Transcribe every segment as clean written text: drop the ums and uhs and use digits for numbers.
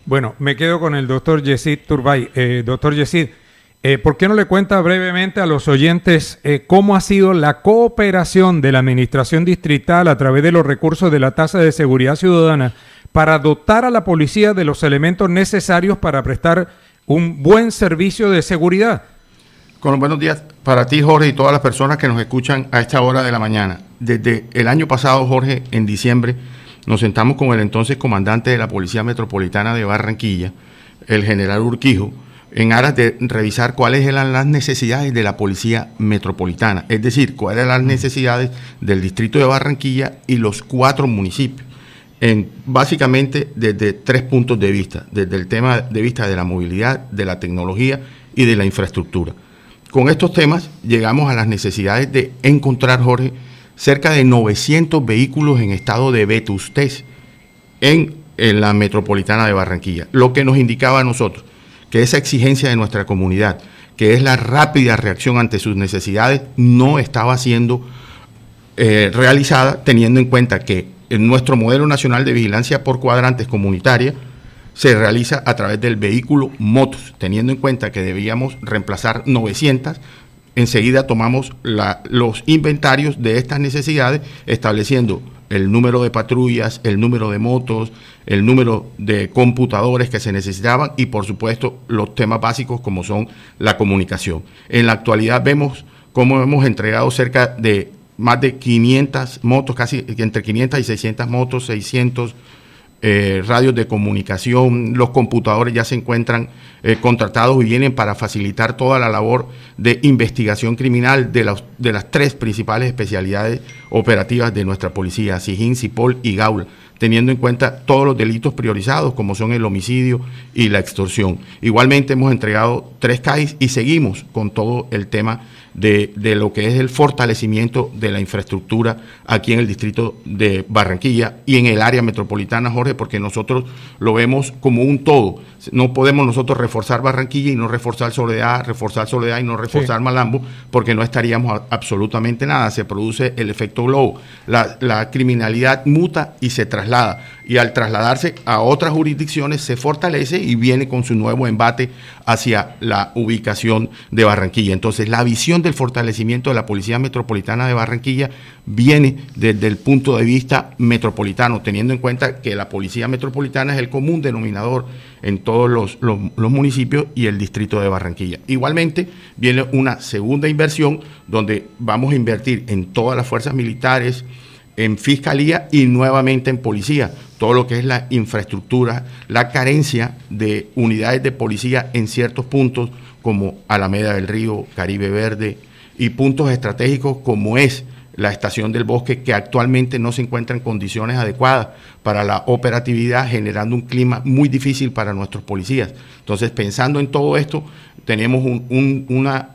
Bueno, me quedo con el doctor Yesid Turbay. Doctor Yesid, ¿por qué no le cuenta brevemente a los oyentes cómo ha sido la cooperación de la Administración Distrital a través de los recursos de la Tasa de Seguridad Ciudadana para dotar a la policía de los elementos necesarios para prestar un buen servicio de seguridad? Con los buenos días para ti, Jorge, y todas las personas que nos escuchan a esta hora de la mañana. Desde el año pasado, Jorge, en diciembre, nos sentamos con el entonces comandante de la Policía Metropolitana de Barranquilla, el general Urquijo, en aras de revisar cuáles eran las necesidades de la Policía Metropolitana, es decir, cuáles eran las necesidades del distrito de Barranquilla y los 4 municipios, básicamente desde 3 puntos de vista, desde el tema de vista de la movilidad, de la tecnología y de la infraestructura. Con estos temas llegamos a las necesidades de encontrar, Jorge, cerca de 900 vehículos en estado de vetustez en la metropolitana de Barranquilla, lo que nos indicaba a nosotros que esa exigencia de nuestra comunidad, que es la rápida reacción ante sus necesidades, no estaba siendo realizada, teniendo en cuenta que en nuestro modelo nacional de vigilancia por cuadrantes comunitaria se realiza a través del vehículo motos, teniendo en cuenta que debíamos reemplazar 900. Enseguida tomamos los inventarios de estas necesidades, estableciendo el número de patrullas, el número de motos, el número de computadores que se necesitaban y, por supuesto, los temas básicos como son la comunicación. En la actualidad vemos cómo hemos entregado cerca de más de 500 motos, casi entre 500 y 600 motos, 600 radios de comunicación. Los computadores ya se encuentran contratados y vienen para facilitar toda la labor de investigación criminal de las 3 principales especialidades operativas de nuestra policía, SIJIN, CIPOL y GAULA, teniendo en cuenta todos los delitos priorizados como son el homicidio y la extorsión. Igualmente hemos entregado 3 CAIs y seguimos con todo el tema de lo que es el fortalecimiento de la infraestructura aquí en el distrito de Barranquilla y en el área metropolitana, Jorge, porque nosotros lo vemos como un todo. No podemos nosotros reforzar Barranquilla y no reforzar Soledad y no reforzar Malambo, porque no estaríamos absolutamente nada. Se produce el efecto globo. La criminalidad muta y se traslada, y al trasladarse a otras jurisdicciones se fortalece y viene con su nuevo embate hacia la ubicación de Barranquilla. Entonces, la visión del fortalecimiento de la Policía Metropolitana de Barranquilla viene desde el punto de vista metropolitano, teniendo en cuenta que la Policía Metropolitana es el común denominador en todos los municipios y el distrito de Barranquilla. Igualmente, viene una segunda inversión donde vamos a invertir en todas las fuerzas militares, en fiscalía y nuevamente en policía, todo lo que es la infraestructura, la carencia de unidades de policía en ciertos puntos como Alameda del Río, Caribe Verde y puntos estratégicos como es la Estación del Bosque, que actualmente no se encuentra en condiciones adecuadas para la operatividad, generando un clima muy difícil para nuestros policías. Entonces, pensando en todo esto, tenemos un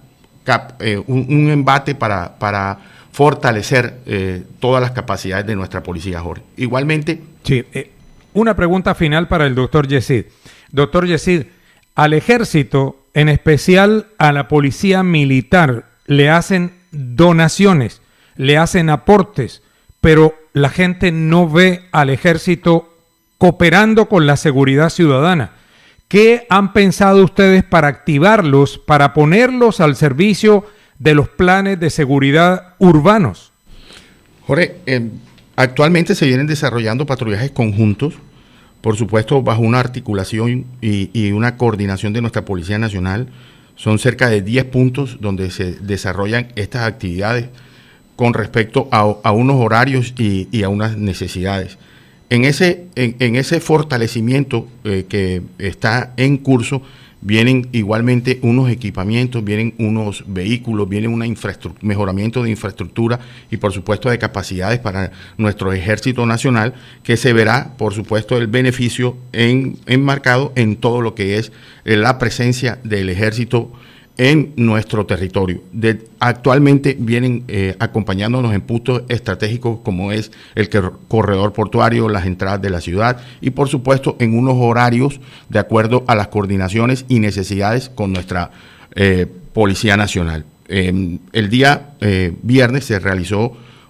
embate para fortalecer todas las capacidades de nuestra policía, Jorge. Igualmente... Sí, una pregunta final para el doctor Yesid. Doctor Yesid, al ejército, en especial a la policía militar, le hacen donaciones, le hacen aportes, pero la gente no ve al ejército cooperando con la seguridad ciudadana. ¿Qué han pensado ustedes para activarlos, para ponerlos al servicio de los planes de seguridad urbanos? Jorge, actualmente se vienen desarrollando patrullajes conjuntos, por supuesto bajo una articulación y una coordinación de nuestra Policía Nacional. Son cerca de 10 puntos donde se desarrollan estas actividades con respecto a unos horarios y a unas necesidades. En ese fortalecimiento que está en curso, vienen igualmente unos equipamientos, vienen unos vehículos, viene mejoramiento de infraestructura y por supuesto de capacidades para nuestro Ejército Nacional, que se verá por supuesto el beneficio enmarcado en todo lo que es la presencia del Ejército en nuestro territorio. Actualmente vienen acompañándonos en puntos estratégicos como es el corredor portuario, las entradas de la ciudad y por supuesto en unos horarios de acuerdo a las coordinaciones y necesidades con nuestra Policía Nacional. El día viernes se realizó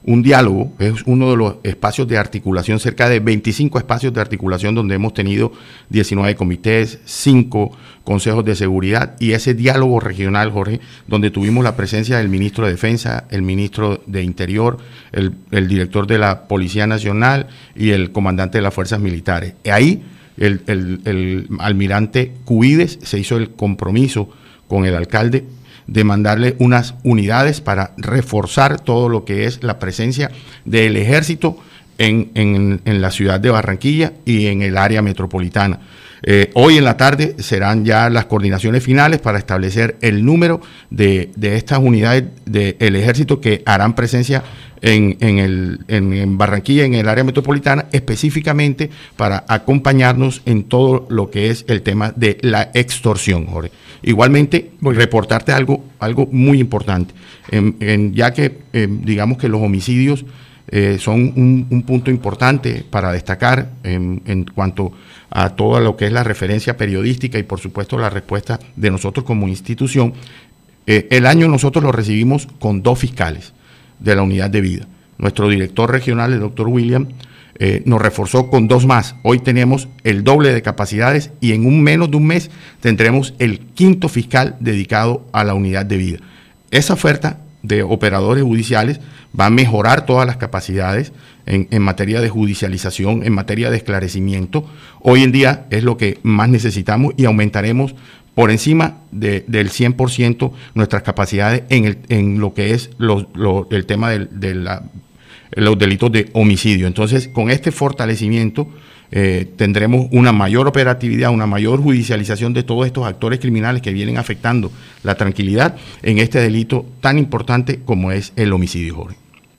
un diálogo, es uno de los espacios de articulación, cerca de 25 espacios de articulación donde hemos tenido 19 comités, 5 consejos de seguridad y ese diálogo regional, Jorge, donde tuvimos la presencia del ministro de Defensa, el ministro de Interior, el director de la Policía Nacional y el comandante de las Fuerzas Militares. Ahí el almirante Cubides se hizo el compromiso con el alcalde de mandarle unas unidades para reforzar todo lo que es la presencia del ejército en la ciudad de Barranquilla y en el área metropolitana. Hoy en la tarde serán ya las coordinaciones finales para establecer el número de estas unidades del ejército que harán presencia en Barranquilla, en el área metropolitana, específicamente para acompañarnos en todo lo que es el tema de la extorsión, Jorge. Igualmente, reportarte algo muy importante, ya que digamos que los homicidios son un punto importante para destacar en cuanto a todo lo que es la referencia periodística y por supuesto la respuesta de nosotros como institución. El año nosotros lo recibimos con 2 fiscales de la unidad de vida. Nuestro director regional, el doctor William, nos reforzó con 2 más. Hoy tenemos el doble de capacidades y en menos de un mes tendremos el 5º fiscal dedicado a la unidad de vida. Esa oferta de operadores judiciales va a mejorar todas las capacidades en materia de judicialización, en materia de esclarecimiento. Hoy en día es lo que más necesitamos y aumentaremos por encima del 100% nuestras capacidades en lo que es el tema de los delitos de homicidio. Entonces, con este fortalecimiento tendremos una mayor operatividad, una mayor judicialización de todos estos actores criminales que vienen afectando la tranquilidad en este delito tan importante como es el homicidio, Jorge.